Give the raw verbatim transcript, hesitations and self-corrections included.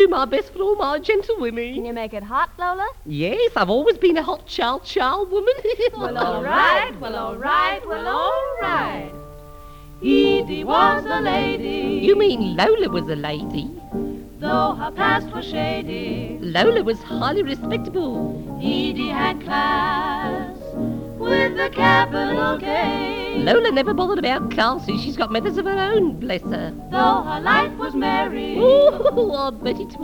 do my best for all my gentlewomen. Can you make it hot, Lola? Yes, I've always been a hot child child woman. Well, all right, well, all right, well, all right. Edie was a lady. You mean Lola was a lady? Though her past was shady, Lola was highly respectable. Edie had class with a capital K. Lola never bothered about classy. She's got methods of her own, bless her. Though her life was merry, Ooh, I bet it